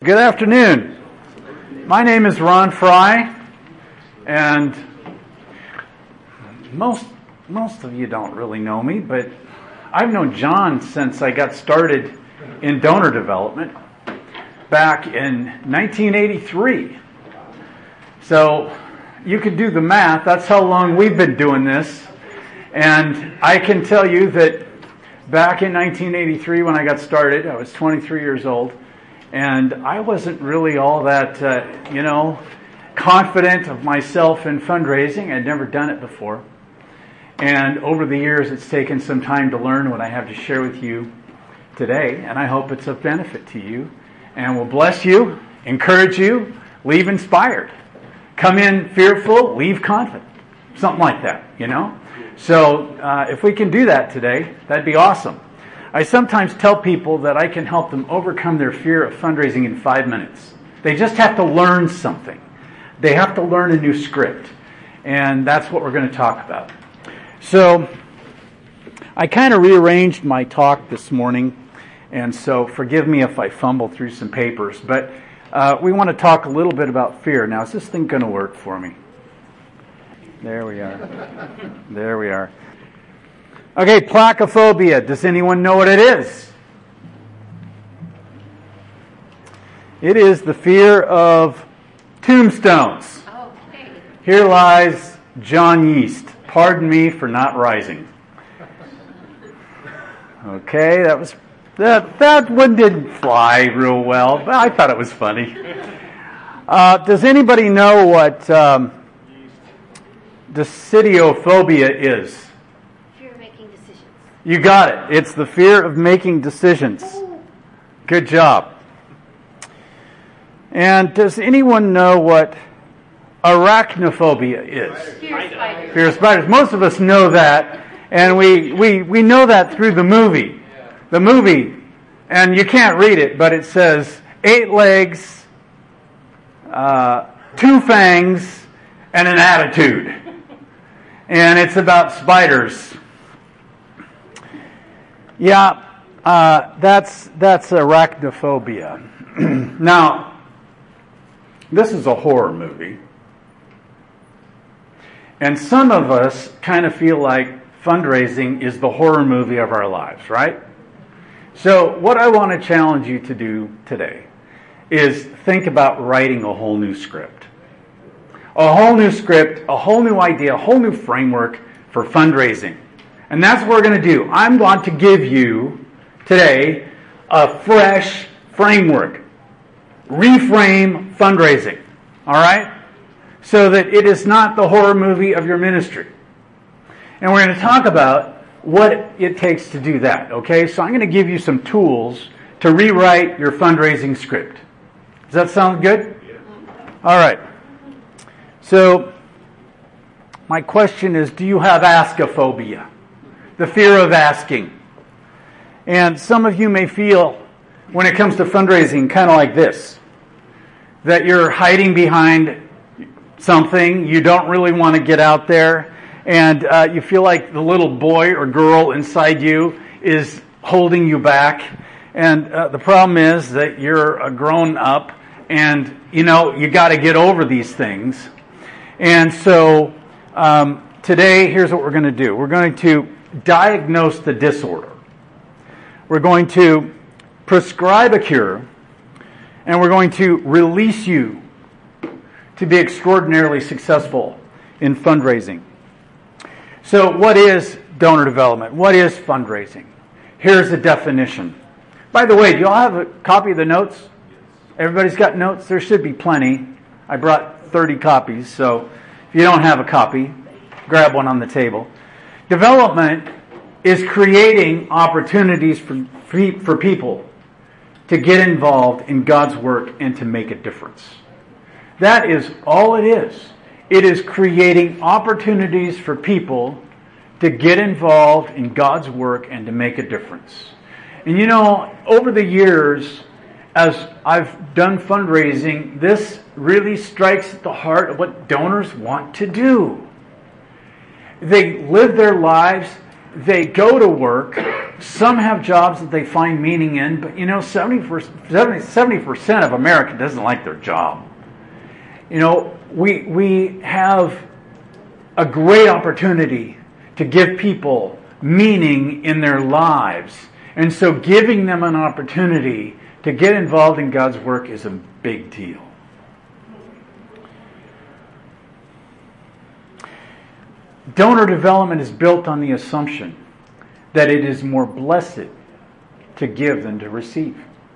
Good afternoon. My name is Ron Fry, and most of you don't really know me, but I've known John since I got started in donor development back in 1983. So you could do the math. That's how long we've been doing this. And I can tell you that back in 1983 when I got started, I was 23 years old, and I wasn't really all that, confident of myself in fundraising. I'd never done it before. And over the years, it's taken some time to learn what I have to share with you today, and I hope it's of benefit to you and will bless you, encourage you, leave inspired. Come in fearful, leave confident. Something like that, So if we can do that today, that'd be awesome. I sometimes tell people that I can help them overcome their fear of fundraising in 5 minutes. They just have to learn something. They have to learn a new script. And that's what we're going to talk about. So I kind of rearranged my talk this morning, and so forgive me if I fumble through some papers, but we want to talk a little bit about fear. Now, is this thing going to work for me? There we are. Okay, placophobia. Does anyone know what it is? It is the fear of tombstones. Okay. Here lies John Yeast. Pardon me for not rising. Okay, that one didn't fly real well, but I thought it was funny. Does anybody know what decidophobia is? Fear of making decisions. You got it. It's the fear of making decisions. Good job. And does anyone know what arachnophobia is? Fear of spiders. Fear of spiders. Most of us know that, and we know that through the movie. The movie, and you can't read it, but it says 8 legs, 2 fangs, and an attitude. And it's about spiders. Yeah, that's arachnophobia. Now, this is a horror movie. And some of us kind of feel like fundraising is the horror movie of our lives, right? So what I want to challenge you to do today is think about writing a whole new script. A whole new script, a whole new idea, a whole new framework for fundraising. And that's what we're going to do. I'm going to give you today a fresh framework. Reframe fundraising. All right? So that it is not the horror movie of your ministry. And we're going to talk about what it takes to do that. Okay? So I'm going to give you some tools to rewrite your fundraising script. Does that sound good? Yeah. All right. So my question is, do you have askophobia? The fear of asking. And some of you may feel, when it comes to fundraising, kind of like this. That you're hiding behind something, you don't really want to get out there, and you feel like the little boy or girl inside you is holding you back. And the problem is that you're a grown up, and you got to get over these things. And so today, here's what we're going to do. We're going to diagnose the disorder. We're going to prescribe a cure, and we're going to release you to be extraordinarily successful in fundraising. So what is donor development? What is fundraising? Here's the definition. By the way, do you all have a copy of the notes? Everybody's got notes? There should be plenty. I brought 30 copies, so if you don't have a copy, grab one on the table. Development is creating opportunities for people to get involved in God's work and to make a difference. That is all it is. It is creating opportunities for people to get involved in God's work and to make a difference. And over the years, as I've done fundraising, this really strikes at the heart of what donors want to do. They live their lives they go to work. Some have jobs that they find meaning in, but 70% of America doesn't like their job. We have a great opportunity to give people meaning in their lives. And so giving them an opportunity to get involved in God's work is a big deal. Donor development is built on the assumption that it is more blessed to give than to receive.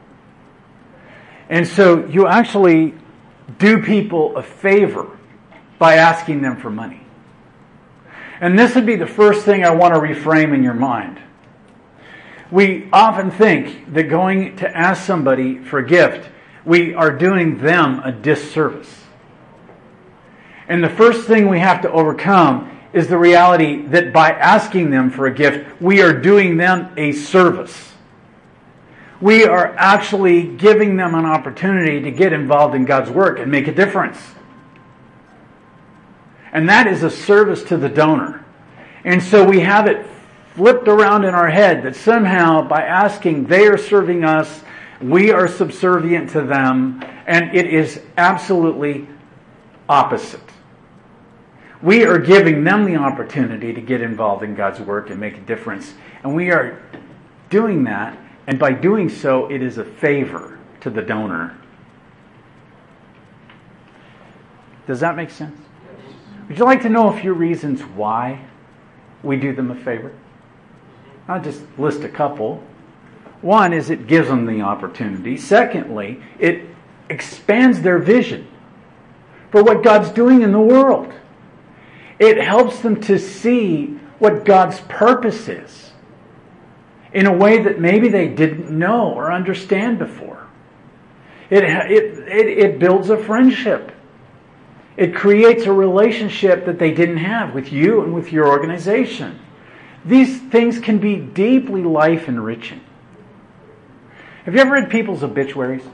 And so you actually do people a favor by asking them for money. And this would be the first thing I want to reframe in your mind. We often think that going to ask somebody for a gift, we are doing them a disservice. And the first thing we have to overcome is the reality that by asking them for a gift, we are doing them a service. We are actually giving them an opportunity to get involved in God's work and make a difference. And that is a service to the donor. And so we have it flipped around in our head that somehow by asking, they are serving us, we are subservient to them, and it is absolutely opposite. We are giving them the opportunity to get involved in God's work and make a difference. And we are doing that, and by doing so, it is a favor to the donor. Does that make sense? Would you like to know a few reasons why we do them a favor? I'll just list a couple. One is it gives them the opportunity. Secondly, it expands their vision for what God's doing in the world. It helps them to see what God's purpose is in a way that maybe they didn't know or understand before. It builds a friendship. It creates a relationship that they didn't have with you and with your organization. These things can be deeply life enriching. Have you ever read people's obituaries?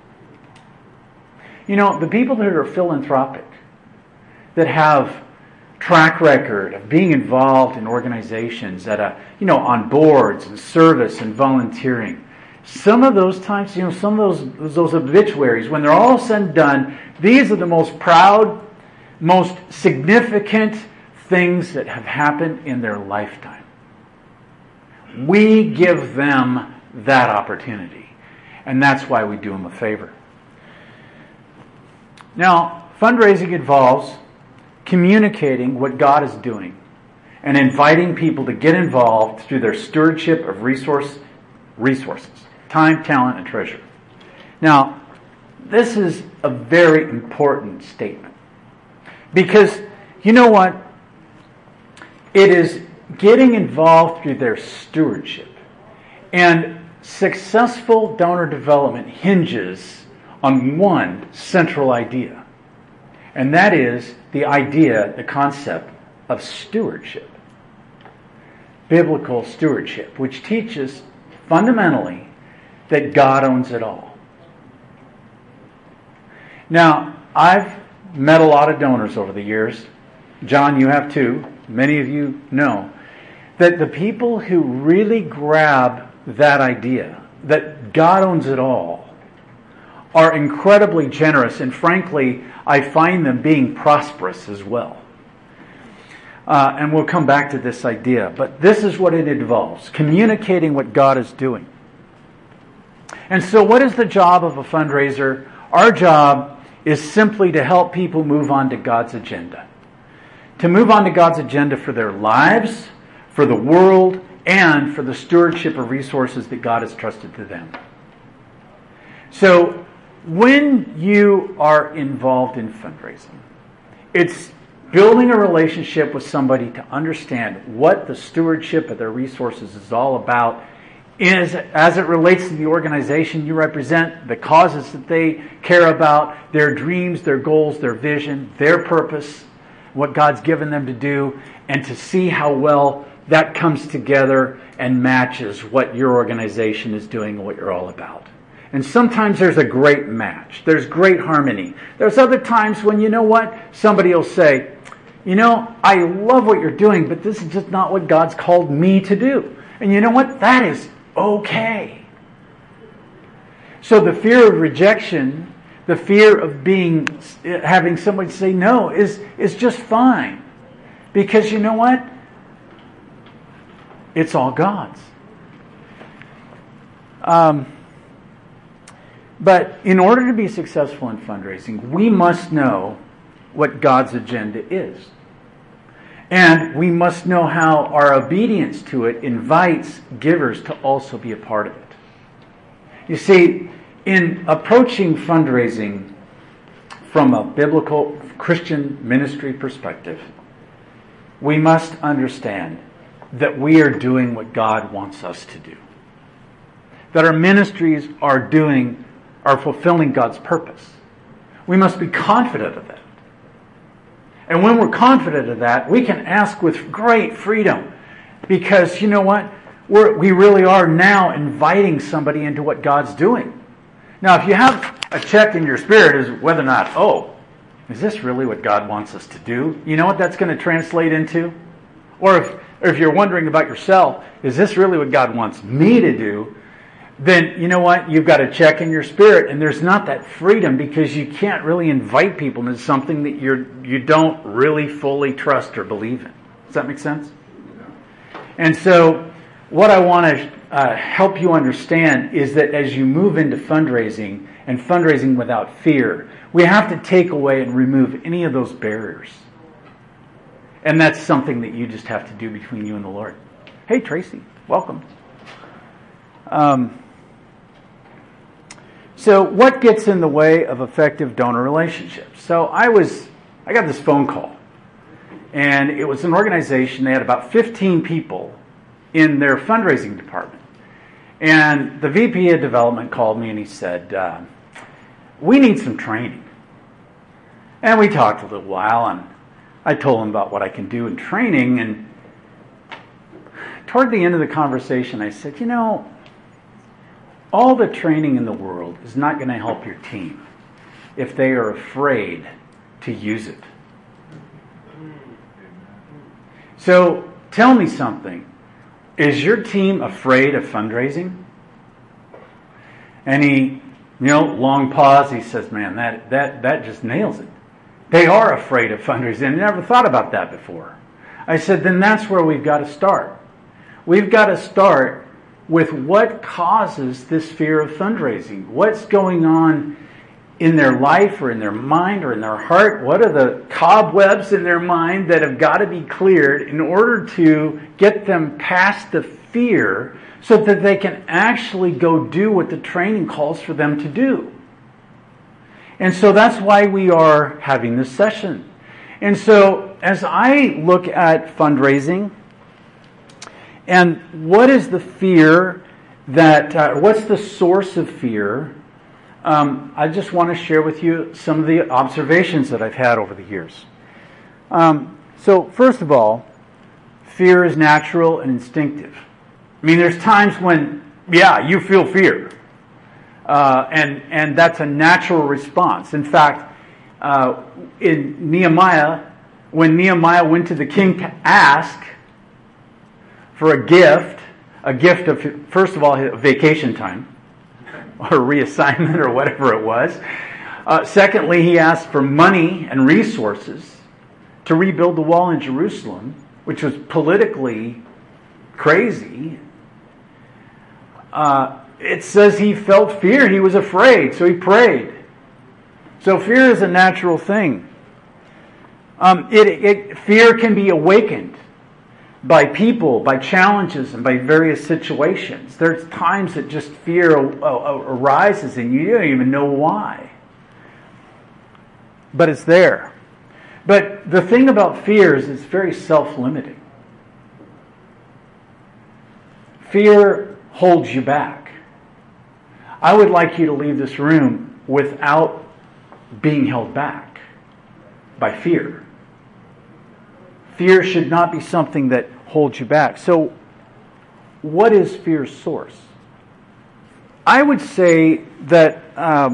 The people that are philanthropic, that have track record of being involved in organizations that on boards and service and volunteering. Some of those times, some of those obituaries, when they're all said and done, these are the most proud, most significant things that have happened in their lifetime. We give them that opportunity, and that's why we do them a favor. Now, fundraising involves communicating what God is doing and inviting people to get involved through their stewardship of resources, time, talent, and treasure. Now, this is a very important statement because you know what? It is getting involved through their stewardship. And successful donor development hinges on one central idea. And that is the concept of stewardship. Biblical stewardship, which teaches fundamentally that God owns it all. Now, I've met a lot of donors over the years. John, you have too. Many of you know that the people who really grab that idea, that God owns it all, are incredibly generous, and frankly, I find them being prosperous as well. And we'll come back to this idea, but this is what it involves, communicating what God is doing. And so what is the job of a fundraiser? Our job is simply to help people move on to God's agenda. To move on to God's agenda for their lives, for the world, and for the stewardship of resources that God has trusted to them. So, when you are involved in fundraising, it's building a relationship with somebody to understand what the stewardship of their resources is all about as it relates to the organization you represent, the causes that they care about, their dreams, their goals, their vision, their purpose, what God's given them to do, and to see how well that comes together and matches what your organization is doing and what you're all about. And sometimes there's a great match. There's great harmony. There's other times when, you know what, somebody will say, I love what you're doing, but this is just not what God's called me to do. And you know what? That is okay. So the fear of rejection, the fear of having somebody say no is just fine. Because you know what? It's all God's. But in order to be successful in fundraising, we must know what God's agenda is. And we must know how our obedience to it invites givers to also be a part of it. You see, in approaching fundraising from a biblical Christian ministry perspective, we must understand that we are doing what God wants us to do. That our ministries are fulfilling God's purpose. We must be confident of that. And when we're confident of that, we can ask with great freedom. Because you know what? We really are now inviting somebody into what God's doing. Now, if you have a check in your spirit as whether or not, is this really what God wants us to do? You know what that's going to translate into? Or if you're wondering about yourself, is this really what God wants me to do? Then you know what? You've got a check in your spirit, and there's not that freedom because you can't really invite people into something that you don't really fully trust or believe in. Does that make sense? And so what I want to help you understand is that as you move into fundraising and fundraising without fear, we have to take away and remove any of those barriers. And that's something that you just have to do between you and the Lord. Hey, Tracy, welcome. So what gets in the way of effective donor relationships? So I got this phone call, and it was an organization. They had about 15 people in their fundraising department. And the VP of development called me and he said, we need some training. And we talked a little while, and I told him about what I can do in training. And toward the end of the conversation, I said, all the training in the world is not going to help your team if they are afraid to use it. So tell me something. Is your team afraid of fundraising? And he, long pause, he says, man, that just nails it. They are afraid of fundraising. I never thought about that before. I said, then that's where we've got to start. We've got to start with what causes this fear of fundraising. What's going on in their life or in their mind or in their heart? What are the cobwebs in their mind that have got to be cleared in order to get them past the fear so that they can actually go do what the training calls for them to do? And so that's why we are having this session. And so as I look at fundraising, and what is the fear what's the source of fear? I just want to share with you some of the observations that I've had over the years. So first of all, fear is natural and instinctive. I mean, there's times when, you feel fear. And that's a natural response. In fact, in Nehemiah, when Nehemiah went to the king to ask for a gift of, first of all, vacation time, or reassignment, or whatever it was. Secondly, he asked for money and resources to rebuild the wall in Jerusalem, which was politically crazy. It says he felt fear. He was afraid, so he prayed. So fear is a natural thing. Fear can be awakened by people, by challenges, and by various situations. There's times that just fear arises and you don't even know why. But it's there. But the thing about fear is it's very self-limiting. Fear holds you back. I would like you to leave this room without being held back by fear. Fear should not be something that holds you back. So, what is fear's source? I would say that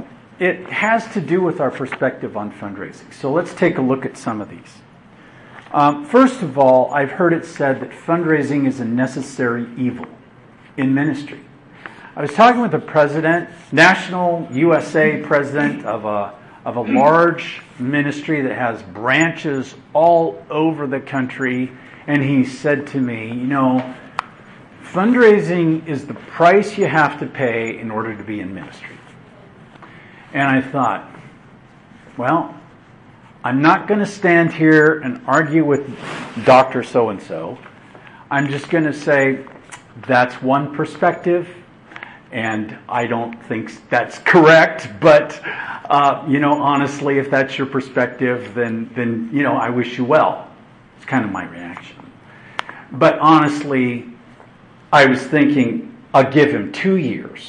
it has to do with our perspective on fundraising. So let's take a look at some of these. First of all, I've heard it said that fundraising is a necessary evil in ministry. I was talking with the president, national USA president of a large ministry that has branches all over the country, and he said to me, fundraising is the price you have to pay in order to be in ministry. And I thought, well, I'm not going to stand here and argue with Dr. So-and-so. I'm just going to say that's one perspective, and I don't think that's correct. But, honestly, if that's your perspective, then I wish you well. It's kind of my reaction. But honestly, I was thinking, I'll give him 2 years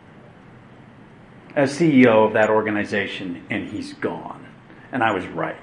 as CEO of that organization, and he's gone. And I was right.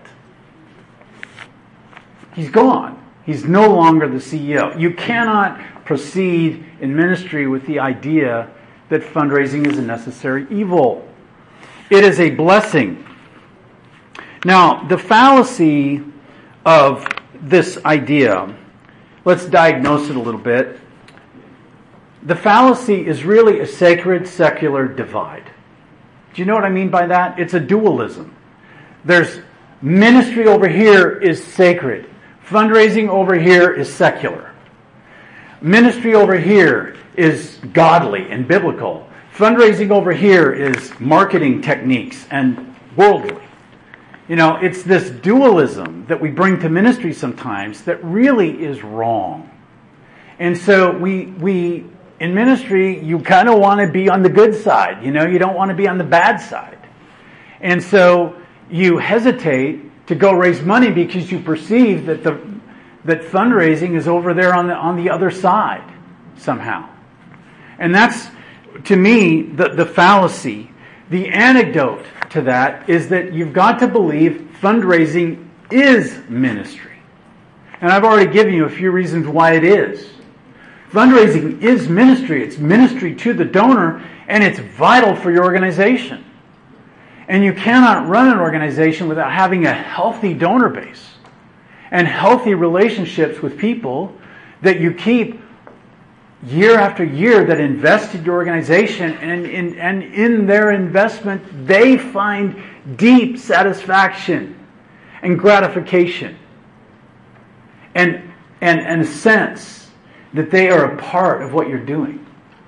He's gone. He's no longer the CEO. You cannot proceed in ministry with the idea that fundraising is a necessary evil. It is a blessing. Now, the fallacy of this idea, let's diagnose it a little bit. The fallacy is really a sacred-secular divide. Do you know what I mean by that? It's a dualism. There's ministry over here is sacred. Fundraising over here is secular. Ministry over here is godly and biblical. Fundraising over here is marketing techniques and worldly. It's this dualism that we bring to ministry sometimes that really is wrong. And so we in ministry, you kind of want to be on the good side. You don't want to be on the bad side. And so you hesitate to go raise money because you perceive that that fundraising is over there on the other side somehow. And that's, to me, the fallacy. The antidote to that is that you've got to believe fundraising is ministry. And I've already given you a few reasons why it is. Fundraising is ministry. It's ministry to the donor, and it's vital for your organization. And you cannot run an organization without having a healthy donor base and healthy relationships with people that you keep year after year that invest in your organization, and in their investment they find deep satisfaction and gratification and a sense that they are a part of what you're doing.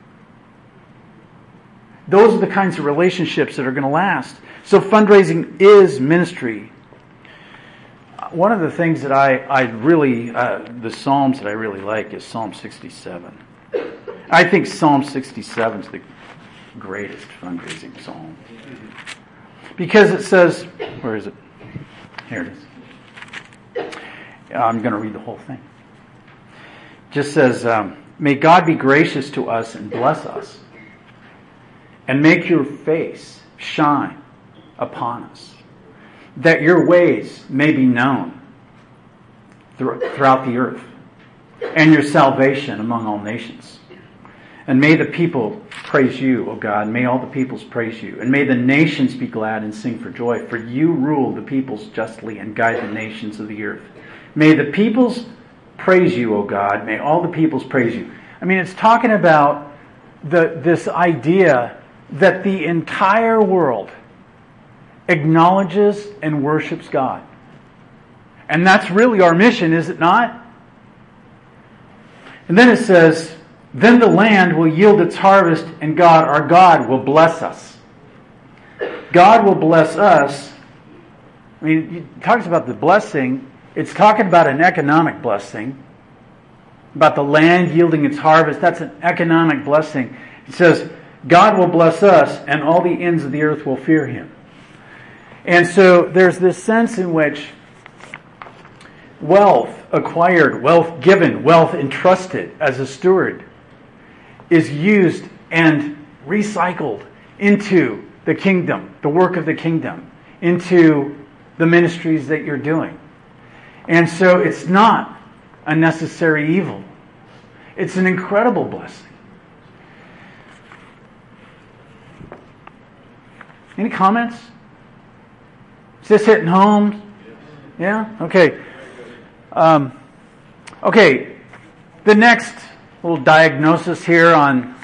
Those are the kinds of relationships that are going to last. So fundraising is ministry. One of the things that I really, the Psalms that I really like is Psalm 67. I think Psalm 67 is the greatest fundraising psalm. Because it says, where is it? Here it is. I'm going to read the whole thing. It just says, may God be gracious to us and bless us, and make your face shine upon us, that your ways may be known throughout the earth, and your salvation among all nations. And may the people praise you, O God. May all the peoples praise you. And may the nations be glad and sing for joy. For you rule the peoples justly and guide the nations of the earth. May the peoples praise you, O God. May all the peoples praise you. I mean, it's talking about this idea that the entire world acknowledges and worships God. And that's really our mission, is it not? And then it says, then the land will yield its harvest, and God, our God, will bless us. God will bless us. I mean, it talks about the blessing. It's talking about an economic blessing. About the land yielding its harvest. That's an economic blessing. It says, God will bless us, and all the ends of the earth will fear Him. And so there's this sense in which wealth acquired, wealth given, wealth entrusted as a steward is used and recycled into the kingdom, the work of the kingdom, into the ministries that you're doing. And so it's not a necessary evil. It's an incredible blessing. Any comments? Is this hitting home? Yeah? Okay. Okay, the next little diagnosis here on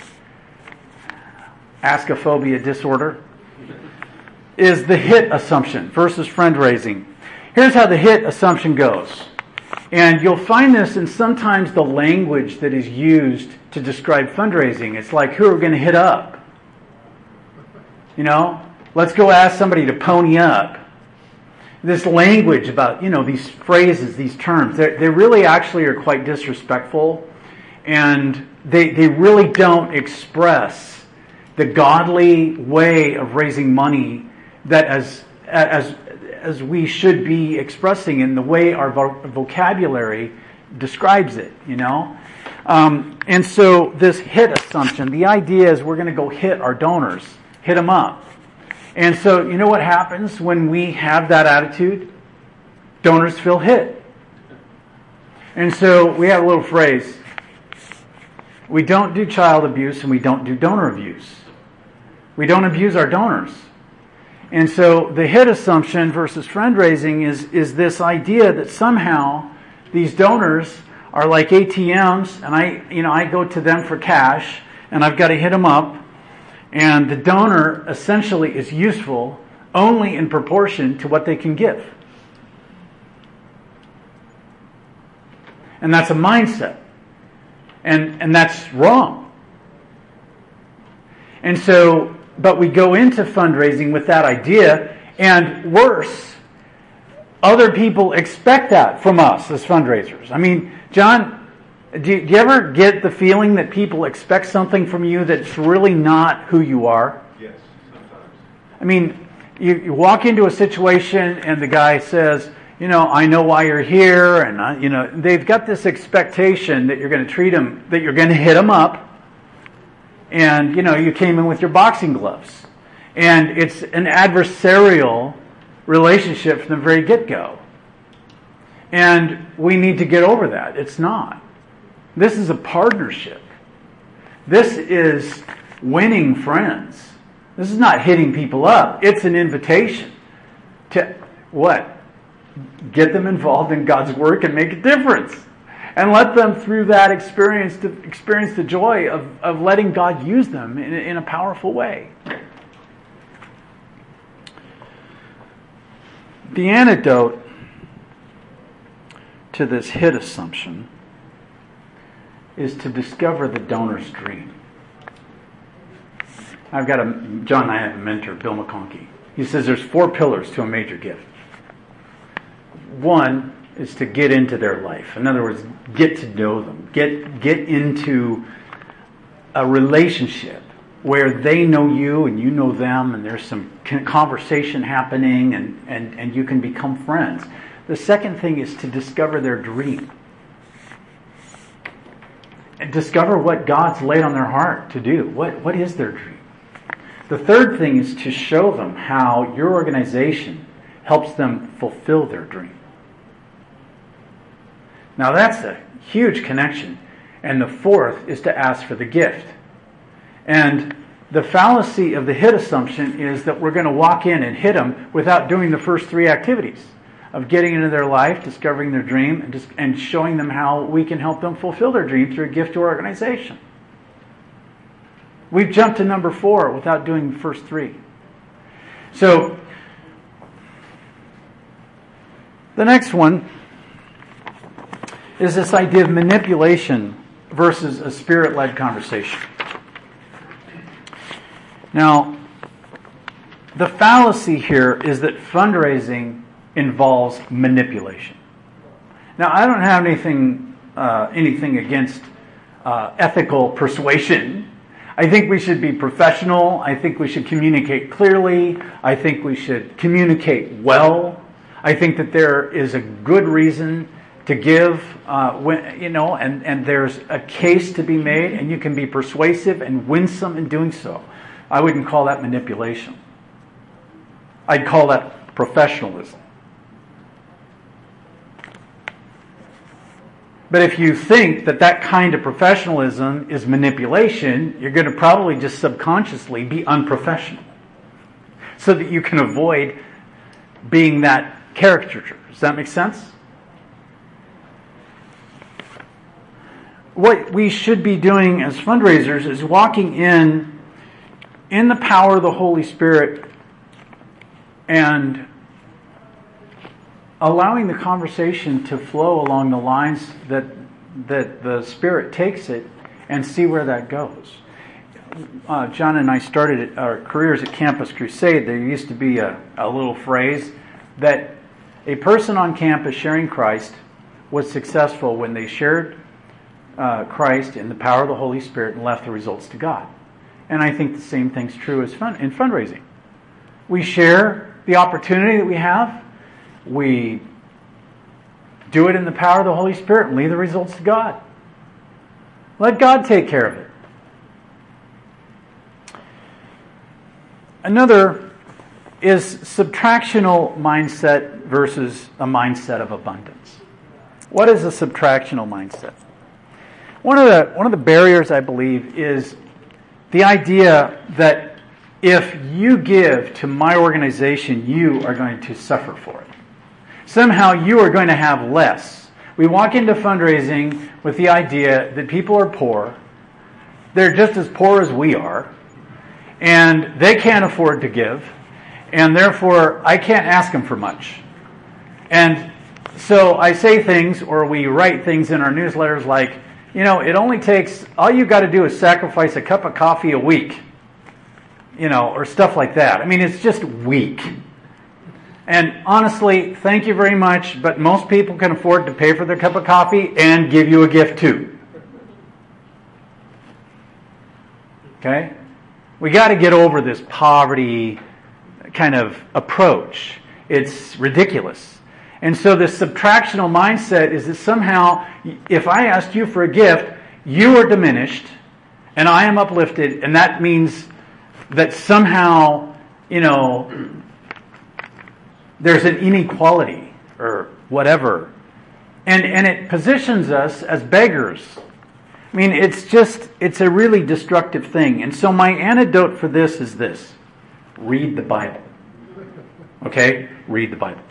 askophobia disorder is the hit assumption versus friend raising. Here's how the hit assumption goes. And you'll find this in sometimes the language that is used to describe fundraising. It's like, who are we going to hit up? You know, let's go ask somebody to pony up. This language about, these phrases, these terms, they really actually are quite disrespectful. And they really don't express the godly way of raising money that as we should be expressing in the way our vocabulary describes it, And so this hit assumption, the idea is we're going to go hit our donors, hit them up. And so you know what happens when we have that attitude? Donors feel hit. And so we have a little phrase. We don't do child abuse and we don't do donor abuse. We don't abuse our donors. And so the hit assumption versus friend raising is this idea that somehow these donors are like ATMs, and I go to them for cash, and I've got to hit them up, and the donor essentially is useful only in proportion to what they can give. And that's a mindset. And that's wrong. And so, but we go into fundraising with that idea, and worse, other people expect that from us as fundraisers. I mean, John, do you ever get the feeling that people expect something from you that's really not who you are? Yes, sometimes. I mean, you walk into a situation and the guy says, I know why you're here, and they've got this expectation that you're going to treat them, that you're going to hit them up, and you came in with your boxing gloves, and it's an adversarial relationship from the very get-go, and we need to get over that. It's not. This is a partnership. This is winning friends. This is not hitting people up. It's an invitation to what? Get them involved in God's work and make a difference. And let them, through that experience, to experience the joy of letting God use them in a powerful way. The antidote to this hit assumption is to discover the donor's dream. John and I have a mentor, Bill McConkie. He says there's 4 pillars to a major gift. One is to get into their life. In other words, get to know them. Get into a relationship where they know you and you know them, and there's some conversation happening, and you can become friends. The second thing is to discover their dream. And discover what God's laid on their heart to do. What is their dream? The third thing is to show them how your organization helps them fulfill their dream. Now that's a huge connection. And the fourth is to ask for the gift. And the fallacy of the hit assumption is that we're going to walk in and hit them without doing the first 3 activities of getting into their life, discovering their dream, and showing them how we can help them fulfill their dream through a gift to our organization. We've jumped to number 4 without doing the first 3. So, the next one is this idea of manipulation versus a spirit-led conversation. Now, the fallacy here is that fundraising involves manipulation. Now, I don't have anything against ethical persuasion. I think we should be professional. I think we should communicate clearly. I think we should communicate well. I think that there is a good reason to give, and there's a case to be made, and you can be persuasive and winsome in doing so. I wouldn't call that manipulation. I'd call that professionalism. But if you think that kind of professionalism is manipulation, you're going to probably just subconsciously be unprofessional so that you can avoid being that caricature. Does that make sense? what we should be doing as fundraisers is walking in the power of the Holy Spirit and allowing the conversation to flow along the lines that the Spirit takes it and see where that goes. John and I started our careers at Campus Crusade. There used to be a little phrase that a person on campus sharing Christ was successful when they shared Christ in the power of the Holy Spirit and left the results to God. And I think the same thing's true in fundraising. We share the opportunity that we have. We do it in the power of the Holy Spirit and leave the results to God. Let God take care of it. Another is subtractional mindset versus a mindset of abundance. What is a subtractional mindset? One of the barriers, I believe, is the idea that if you give to my organization, you are going to suffer for it. Somehow you are going to have less. We walk into fundraising with the idea that people are poor. They're just as poor as we are. And they can't afford to give. And therefore, I can't ask them for much. And so I say things, or we write things in our newsletters like, it only takes, all you got to do is sacrifice a cup of coffee a week. Or stuff like that. I mean, it's just weak. And honestly, thank you very much, but most people can afford to pay for their cup of coffee and give you a gift too. Okay? We got to get over this poverty kind of approach. It's ridiculous. And so this subtractional mindset is that somehow, if I asked you for a gift, you are diminished and I am uplifted, and that means that somehow, there's an inequality or whatever. And it positions us as beggars. I mean, it's a really destructive thing. And so my antidote for this is this. Read the Bible. Okay? Read the Bible.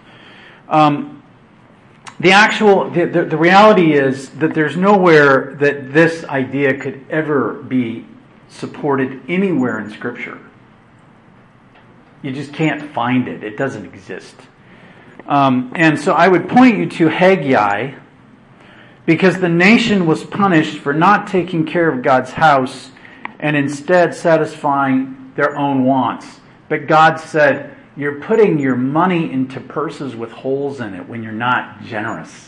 The reality is that there's nowhere that this idea could ever be supported anywhere in Scripture. You just can't find it. It doesn't exist. And so I would point you to Haggai, because the nation was punished for not taking care of God's house and instead satisfying their own wants. But God said, you're putting your money into purses with holes in it when you're not generous.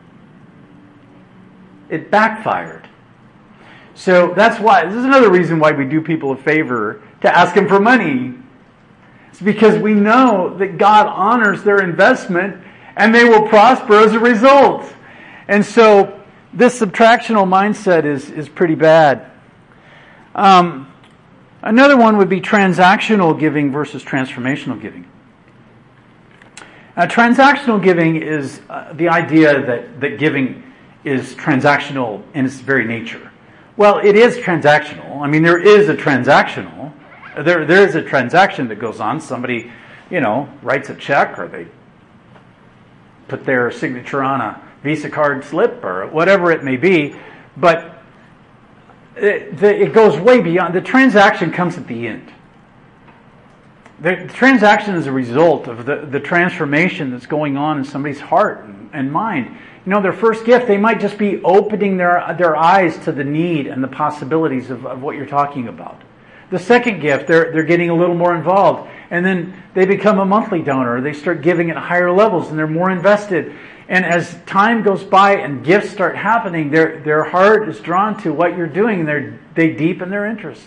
It backfired. So that's why, this is another reason why we do people a favor to ask them for money. It's because we know that God honors their investment and they will prosper as a result. And so this subtractional mindset is pretty bad. Another one would be transactional giving versus transformational giving. Transactional giving is the idea that giving is transactional in its very nature. Well, it is transactional. I mean, there is a transactional. There is a transaction that goes on. Somebody, writes a check, or they put their signature on a Visa card slip, or whatever it may be. But it goes way beyond. The transaction comes at the end. The transaction is a result of the transformation that's going on in somebody's heart and mind. Their first gift, they might just be opening their eyes to the need and the possibilities of what you're talking about. The second gift, they're getting a little more involved. And then they become a monthly donor. They start giving at higher levels and they're more invested. And as time goes by and gifts start happening, their heart is drawn to what you're doing and they deepen their interest.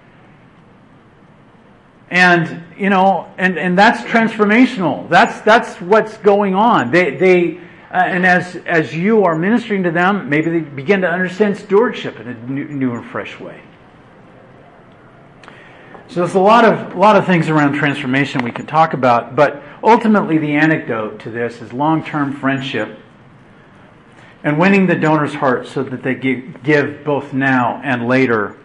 And, and that's transformational. That's what's going on. And as you are ministering to them, maybe they begin to understand stewardship in a new and fresh way. So there's a lot of things around transformation we could talk about, but ultimately the antidote to this is long-term friendship and winning the donor's heart so that they give both now and later.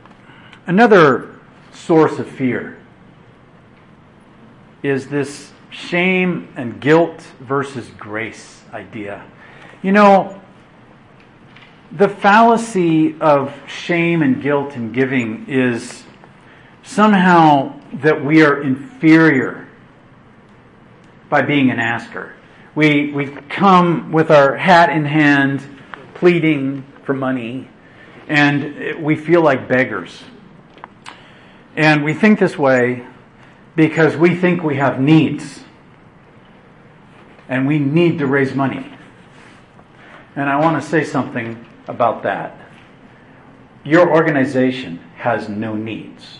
Another source of fear is this shame and guilt versus grace idea. You know, the fallacy of shame and guilt in giving is somehow that we are inferior by being an asker. We come with our hat in hand, pleading for money, and we feel like beggars. And we think this way because we think we have needs. And we need to raise money. And I want to say something about that. Your organization has no needs.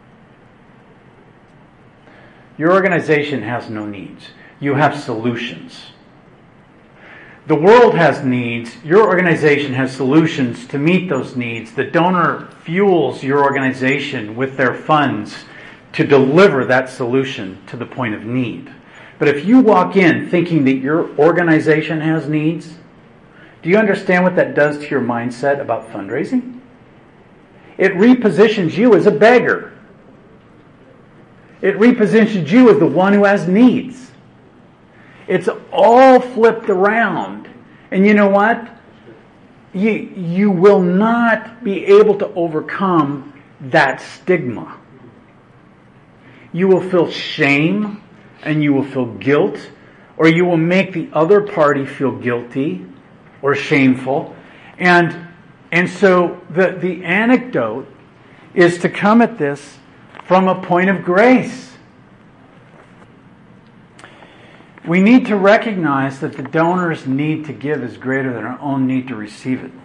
Your organization has no needs. You have solutions. The world has needs. Your organization has solutions to meet those needs. The donor fuels your organization with their funds to deliver that solution to the point of need. But if you walk in thinking that your organization has needs, do you understand what that does to your mindset about fundraising? It repositions you as a beggar. It repositions you as the one who has needs. It's all flipped around. And you know what? You will not be able to overcome that stigma. You will feel shame and you will feel guilt, or you will make the other party feel guilty or shameful. And so the anecdote is to come at this from a point of grace. We need to recognize that the donor's need to give is greater than our own need to receive it.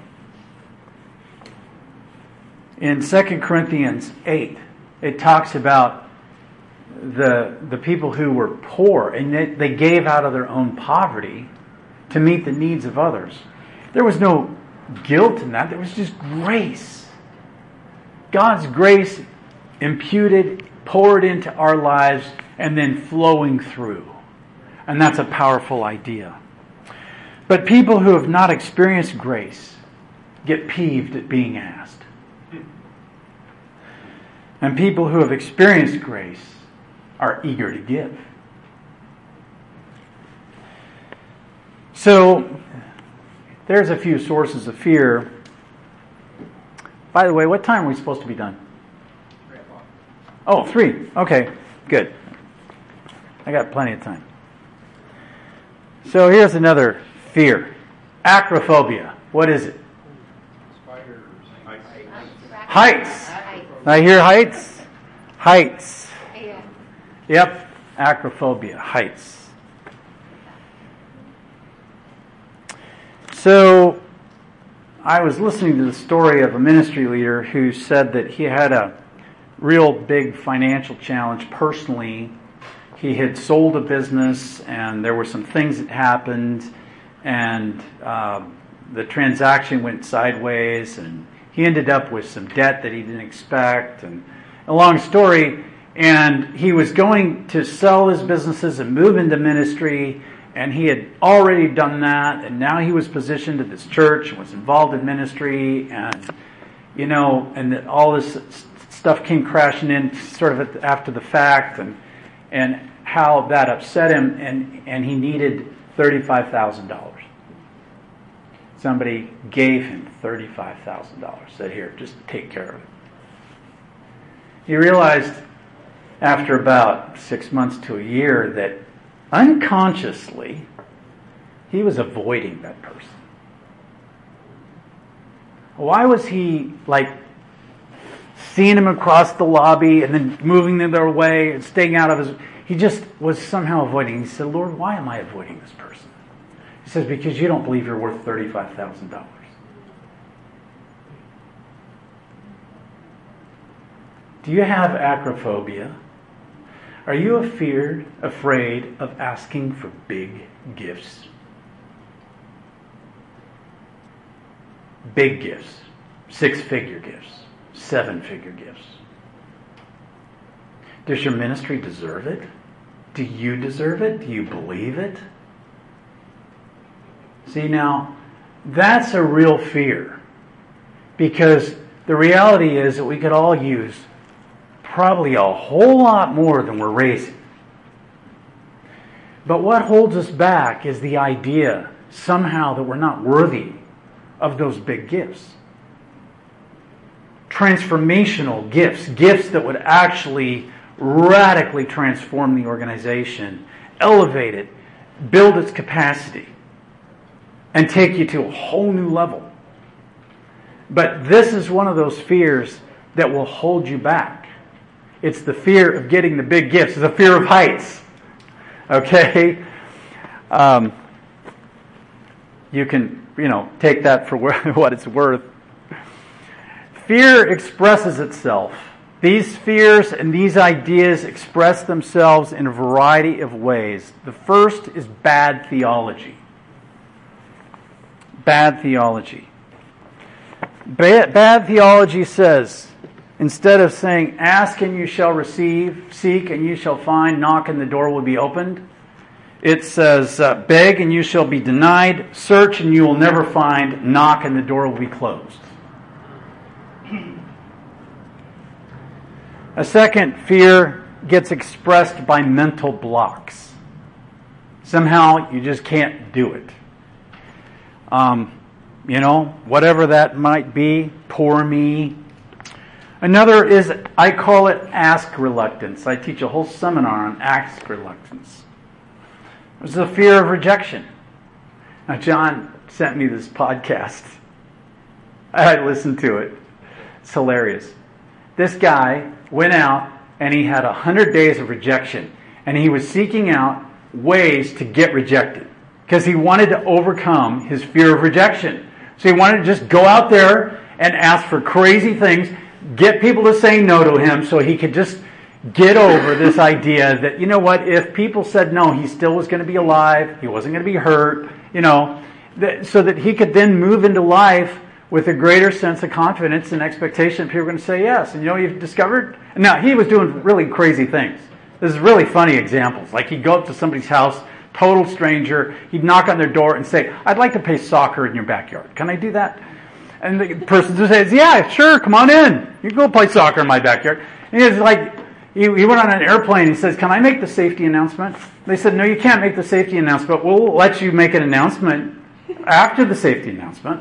In 2 Corinthians 8, it talks about the people who were poor, and they gave out of their own poverty to meet the needs of others. There was no guilt in that. There was just grace. God's grace imputed, poured into our lives, and then flowing through. And that's a powerful idea. But people who have not experienced grace get peeved at being asked. And people who have experienced grace are eager to give. So, there's a few sources of fear. By the way, what time are we supposed to be done? 3 o'clock. Oh, 3. Okay, good. I got plenty of time. So here's another fear. Acrophobia. What is it? Spiders. Heights. I hear heights. Heights. Yeah. Yep. Acrophobia. Heights. So I was listening to the story of a ministry leader who said that he had a real big financial challenge personally. He had sold a business and there were some things that happened and the transaction went sideways and he ended up with some debt that he didn't expect, and a long story. And he was going to sell his businesses and move into ministry, and he had already done that, and now he was positioned at this church and was involved in ministry, and and all this stuff came crashing in sort of after the fact, and how that upset him, and he needed $35,000. Somebody gave him $35,000. Said, here, just take care of it. He realized after about 6 months to a year that unconsciously he was avoiding that person. Why was he seeing him across the lobby and then moving them their way and staying out of his... He just was somehow avoiding. He said, Lord, why am I avoiding this person? He says, because you don't believe you're worth $35,000. Do you have acrophobia? Are you afraid of asking for big gifts? Big gifts. 6-figure gifts. 7-figure gifts. Does your ministry deserve it? Do you deserve it? Do you believe it? See, now, that's a real fear. Because the reality is that we could all use probably a whole lot more than we're raising. But what holds us back is the idea somehow that we're not worthy of those big gifts. Transformational gifts, gifts that would actually radically transform the organization, elevate it, build its capacity, and take you to a whole new level. But this is one of those fears that will hold you back. It's the fear of getting the big gifts. It's the fear of heights. Okay? You can, take that for what it's worth. Fear expresses itself. These fears and these ideas express themselves in a variety of ways. The first is bad theology. Bad theology. Bad theology says, instead of saying, ask and you shall receive, seek and you shall find, knock and the door will be opened, it says, beg and you shall be denied, search and you will never find, knock and the door will be closed. A second fear gets expressed by mental blocks. Somehow you just can't do it. Whatever that might be, poor me. Another is, I call it ask reluctance. I teach a whole seminar on ask reluctance. There's the fear of rejection. Now, John sent me this podcast. I listened to it. It's hilarious. This guy went out and he had 100 days of rejection. And he was seeking out ways to get rejected. Because he wanted to overcome his fear of rejection. So he wanted to just go out there and ask for crazy things, get people to say no to him so he could just get over this idea that, if people said no, he still was going to be alive, he wasn't going to be hurt, so that he could then move into life with a greater sense of confidence and expectation that people are going to say yes. And you've discovered? Now, he was doing really crazy things. This is really funny examples. Like he'd go up to somebody's house, total stranger, he'd knock on their door and say, I'd like to play soccer in your backyard. Can I do that? And the person says, yeah, sure, come on in. You can go play soccer in my backyard. And he's like, he went on an airplane, he says, can I make the safety announcement? They said, no, you can't make the safety announcement. We'll let you make an announcement after the safety announcement.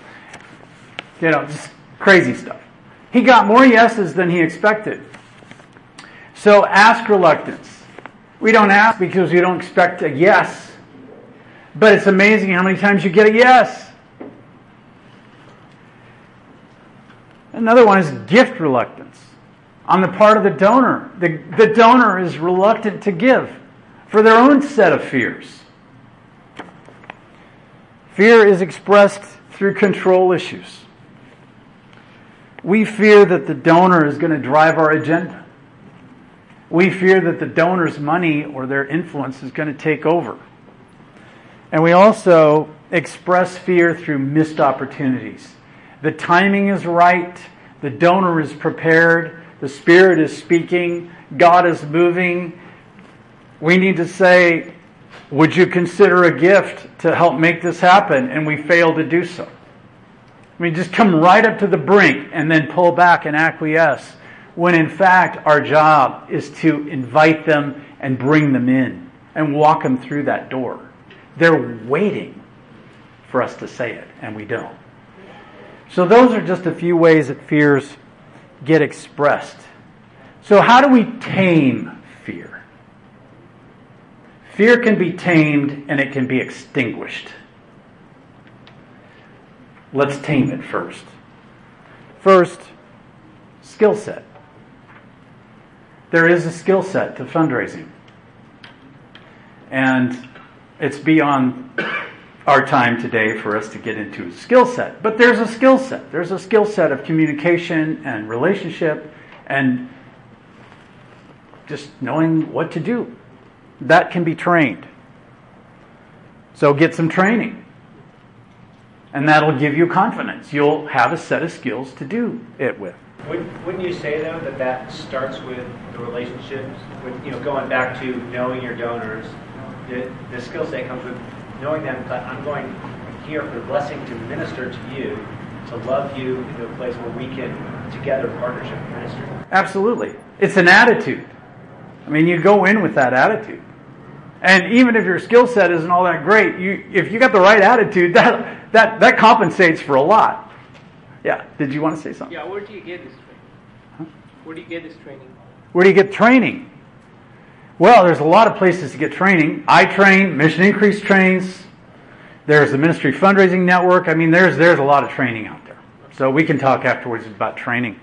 Just crazy stuff. He got more yeses than he expected. So ask reluctance. We don't ask because we don't expect a yes. But it's amazing how many times you get a yes. Another one is gift reluctance. On the part of the donor. The donor is reluctant to give for their own set of fears. Fear is expressed through control issues. We fear that the donor is going to drive our agenda. We fear that the donor's money or their influence is going to take over. And we also express fear through missed opportunities. The timing is right. The donor is prepared. The Spirit is speaking. God is moving. We need to say, would you consider a gift to help make this happen? And we fail to do so. We just come right up to the brink and then pull back and acquiesce, when in fact our job is to invite them and bring them in and walk them through that door. They're waiting for us to say it, and we don't. So those are just a few ways that fears get expressed. So how do we tame fear? Fear can be tamed and it can be extinguished. Let's tame it first. First, skill set. There is a skill set to fundraising. And it's beyond our time today for us to get into skill set. But there's a skill set. There's a skill set of communication and relationship and just knowing what to do. That can be trained. So get some training. And that'll give you confidence. You'll have a set of skills to do it with. Wouldn't you say, though, that starts with the relationships? Going back to knowing your donors, the skill set comes with knowing them, but I'm going here for the blessing to minister to you, to love you into a place where we can together partnership ministry. Absolutely. It's an attitude. You go in with that attitude. And even if your skill set isn't all that great, if you got the right attitude, that compensates for a lot. Yeah. Did you want to say something? Yeah. Where do you get this training? Huh? Where do you get this training? Where do you get training? Well, there's a lot of places to get training. I train. Mission Increase trains. There's the Ministry Fundraising Network. I mean, there's a lot of training out there. So we can talk afterwards about training.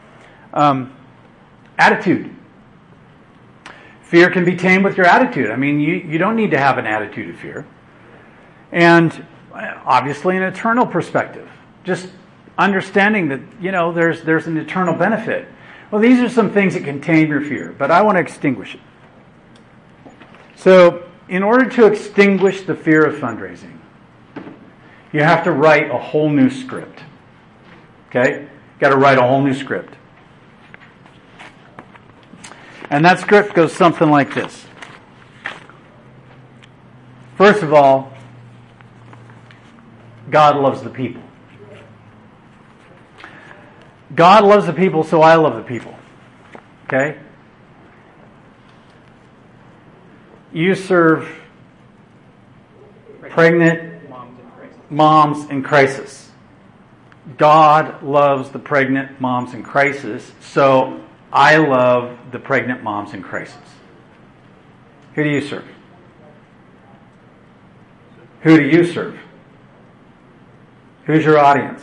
Attitude. Fear can be tamed with your attitude. I mean, you don't need to have an attitude of fear. And obviously an eternal perspective. Just understanding that, there's an eternal benefit. Well, these are some things that can tame your fear, but I want to extinguish it. So, in order to extinguish the fear of fundraising, you have to write a whole new script. Okay? You've got to write a whole new script. And that script goes something like this. First of all, God loves the people. God loves the people, so I love the people. Okay? You serve pregnant moms in crisis. God loves the pregnant moms in crisis, so I love the pregnant moms in crisis. Who do you serve? Who do you serve? Who's your audience?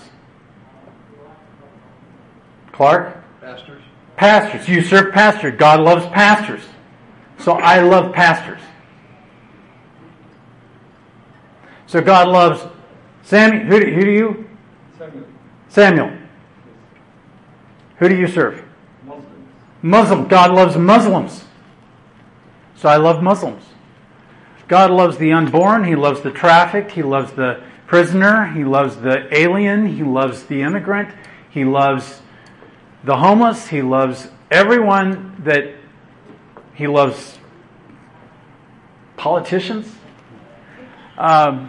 Clark? Pastors. Pastors. You serve pastors. God loves pastors. So I love pastors. So God loves Samuel. Who do you? Samuel. Who do you serve? Muslim. God loves Muslims. So I love Muslims. God loves the unborn. He loves the trafficked. He loves the prisoner. He loves the alien. He loves the immigrant. He loves the homeless. He loves everyone that he loves. Politicians. All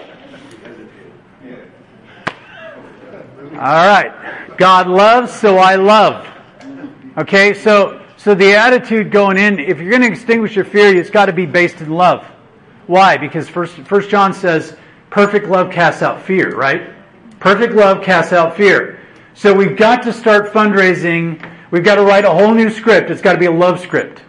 right. God loves, so I love. Okay, so the attitude going in, if you're going to extinguish your fear, it's got to be based in love. Why? Because First John says, perfect love casts out fear, right? Perfect love casts out fear. So we've got to start fundraising. We've got to write a whole new script. It's got to be a love script.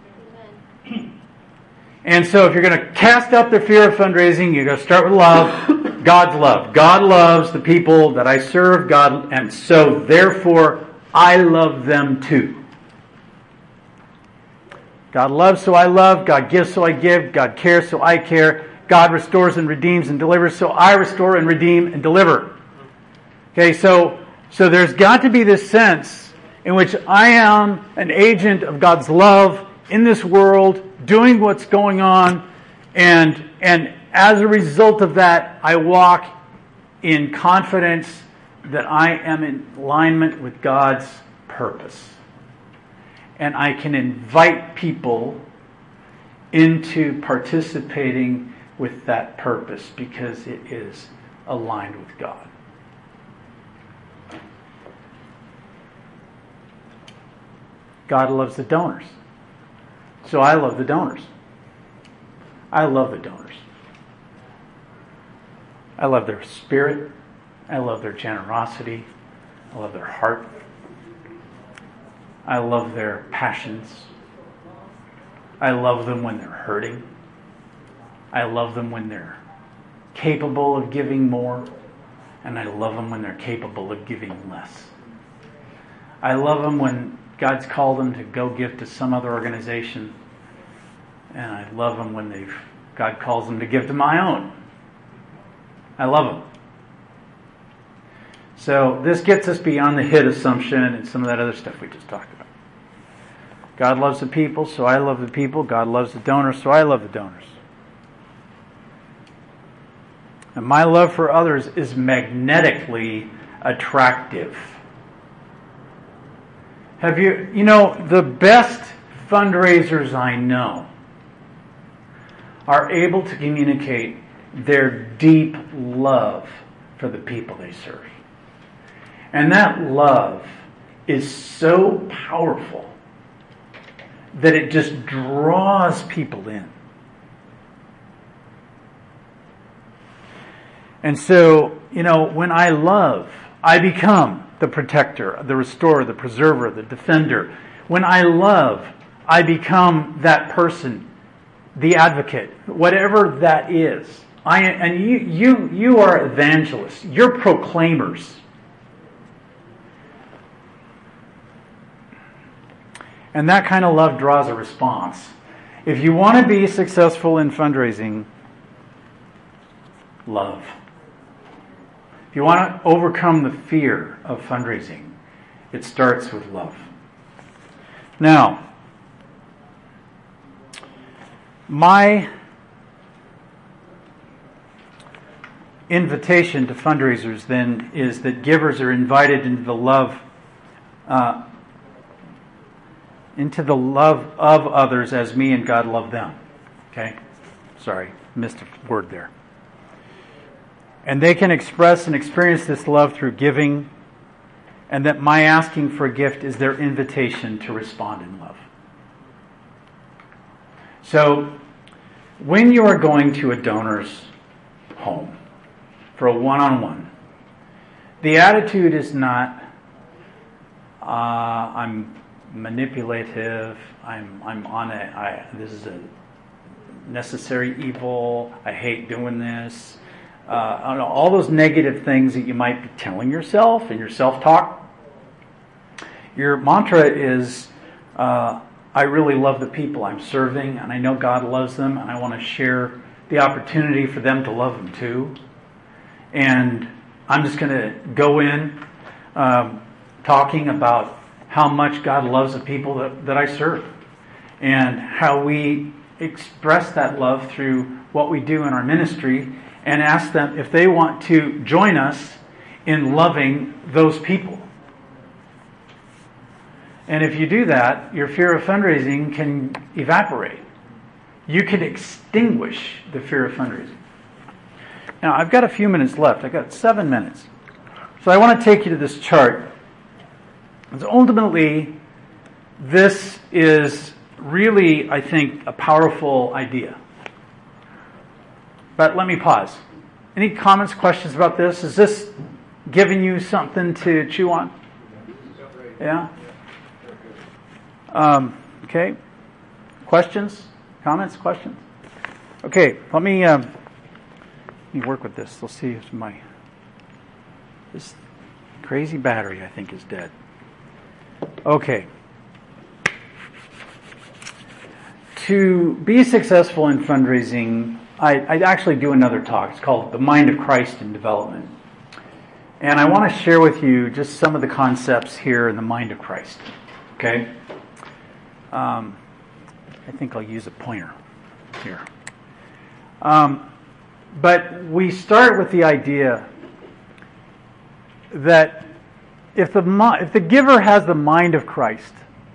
And so if you're going to cast out the fear of fundraising, you've got to start with love. God's love. God loves the people that I serve. God, and so therefore I love them too. God loves, so I love. God gives, so I give. God cares, so I care. God restores and redeems and delivers, so I restore and redeem and deliver. Okay, so there's got to be this sense in which I am an agent of God's love in this world, doing what's going on, and as a result of that, I walk in confidence that I am in alignment with God's purpose. And I can invite people into participating with that purpose because it is aligned with God. God loves the donors. So I love the donors. I love the donors. I love their spirit. I love their generosity. I love their heart. I love their passions. I love them when they're hurting. I love them when they're capable of giving more. And I love them when they're capable of giving less. I love them when God's called them to go give to some other organization. And I love them when God calls them to give to my own. I love them. So this gets us beyond the hit assumption and some of that other stuff we just talked about. God loves the people, so I love the people. God loves the donors, so I love the donors. And my love for others is magnetically attractive. The best fundraisers I know are able to communicate their deep love for the people they serve. And that love is so powerful that it just draws people in. And so, when I love, I become the protector, the restorer, the preserver, the defender. When I love, I become that person, the advocate, whatever that is. You are evangelists. You're proclaimers. And that kind of love draws a response. If you want to be successful in fundraising, love. If you want to overcome the fear of fundraising, it starts with love. Now, my invitation to fundraisers then is that givers are invited into the love of others as me and God love them. Okay? Sorry, missed a word there. And they can express and experience this love through giving, and that my asking for a gift is their invitation to respond in love. So, when you are going to a donor's home for a one-on-one, the attitude is not, I'm manipulative, this is a necessary evil, I hate doing this. All those negative things that you might be telling yourself in your self-talk. Your mantra is, I really love the people I'm serving, and I know God loves them, and I want to share the opportunity for them to love Him too. And I'm just going to go in talking about how much God loves the people that I serve, and how we express that love through what we do in our ministry, and ask them if they want to join us in loving those people. And if you do that, your fear of fundraising can evaporate. You can extinguish the fear of fundraising. Now, I've got a few minutes left. I've got 7 minutes. So I want to take you to this chart. And ultimately, this is really, I think, a powerful idea. But let me pause. Any comments, questions about this? Is this giving you something to chew on? Yeah? Okay. Questions? Comments? Questions? Okay, let me work with this. Let's see if this crazy battery, I think, is dead. Okay. To be successful in fundraising, I actually do another talk. It's called The Mind of Christ in Development. And I want to share with you just some of the concepts here in the mind of Christ. Okay? I think I'll use a pointer here. But we start with the idea that if the giver has the mind of Christ,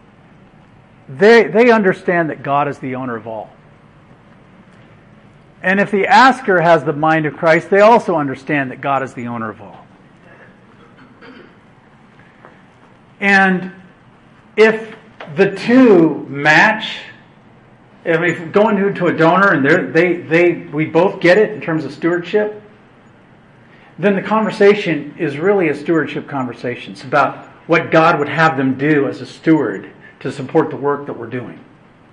they understand that God is the owner of all. And if the asker has the mind of Christ, they also understand that God is the owner of all. And if the two match, if we go into a donor and we both get it in terms of stewardship, then the conversation is really a stewardship conversation. It's about what God would have them do as a steward to support the work that we're doing.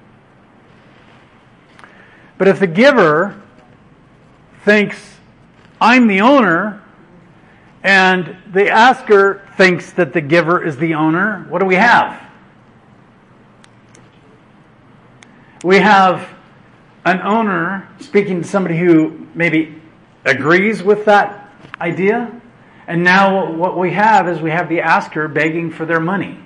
But if the giver thinks, I'm the owner, and the asker thinks that the giver is the owner, what do we have? We have an owner speaking to somebody who maybe agrees with that idea, and now what we have is we have the asker begging for their money.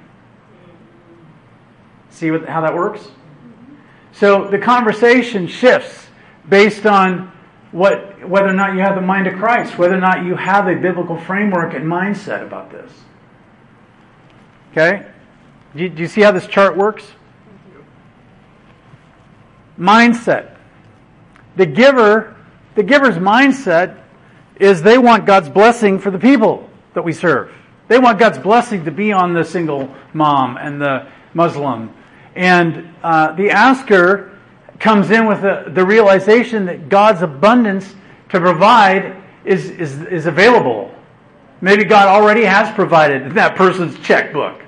See how that works? So the conversation shifts based on whether or not you have the mind of Christ, whether or not you have a biblical framework and mindset about this. Okay? Do you see how this chart works? Mindset. The giver's mindset is they want God's blessing for the people that we serve. They want God's blessing to be on the single mom and the Muslim. And the asker comes in with the realization that God's abundance to provide is available. Maybe God already has provided that person's checkbook.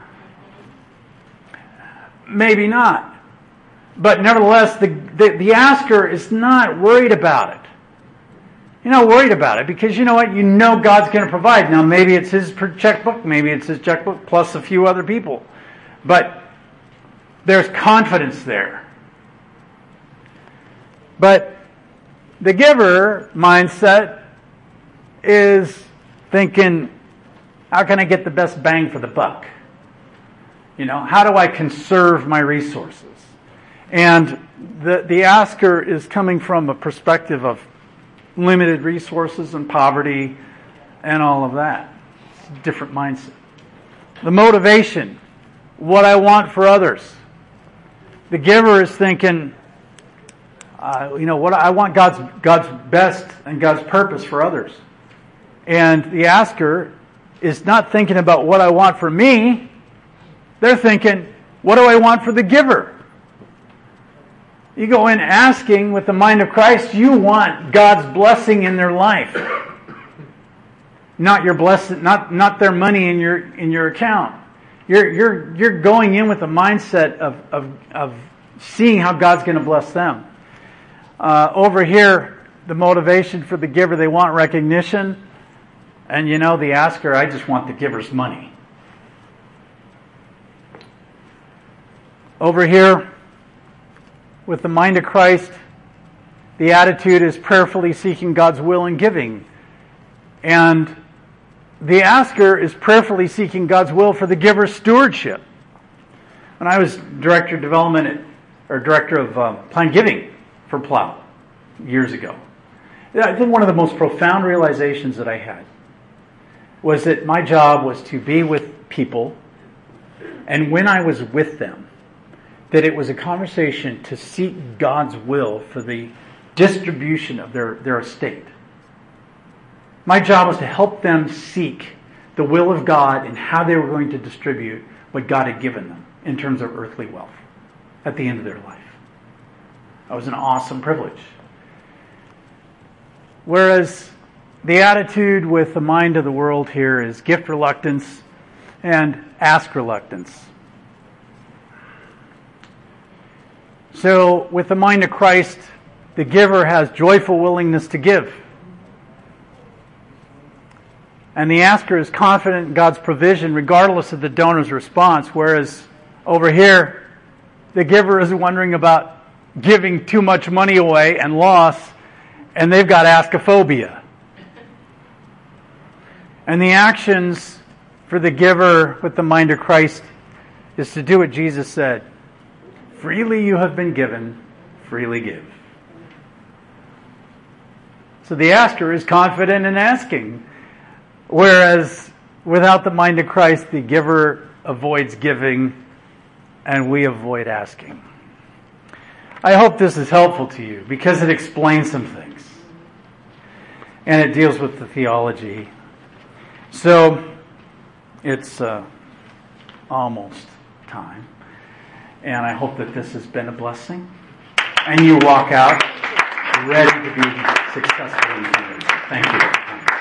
Maybe not. But nevertheless, the asker is not worried about it. You're not worried about it because you know what? You know God's going to provide. Now maybe it's his checkbook, maybe it's his checkbook plus a few other people. But there's confidence there. But the giver mindset is thinking, how can I get the best bang for the buck? How do I conserve my resources? And the asker is coming from a perspective of limited resources and poverty and all of that. It's a different mindset. The motivation, what I want for others. The giver is thinking, what I want God's best and God's purpose for others. And the asker is not thinking about what I want for me. They're thinking, what do I want for the giver? You go in asking with the mind of Christ, you want God's blessing in their life. Not your blessing, not their money in your account. You're going in with a mindset of seeing how God's going to bless them. Over here, the motivation for the giver, they want recognition. And the asker, I just want the giver's money. Over here, with the mind of Christ, the attitude is prayerfully seeking God's will and giving. And the asker is prayerfully seeking God's will for the giver's stewardship. When I was director of development or director of planned giving for Plow years ago, I think one of the most profound realizations that I had was that my job was to be with people, and when I was with them, that it was a conversation to seek God's will for the distribution of their estate. My job was to help them seek the will of God and how they were going to distribute what God had given them in terms of earthly wealth at the end of their life. That was an awesome privilege. Whereas the attitude with the mind of the world here is gift reluctance and ask reluctance. So, with the mind of Christ, the giver has joyful willingness to give. And the asker is confident in God's provision regardless of the donor's response, whereas over here, the giver is wondering about giving too much money away and loss, and they've got askophobia. And the actions for the giver with the mind of Christ is to do what Jesus said. Freely you have been given, freely give. So the asker is confident in asking, whereas without the mind of Christ, the giver avoids giving and we avoid asking. I hope this is helpful to you because it explains some things and it deals with the theology. So it's almost time. And I hope that this has been a blessing. And you walk out ready to be successful in the Lord. Thank you.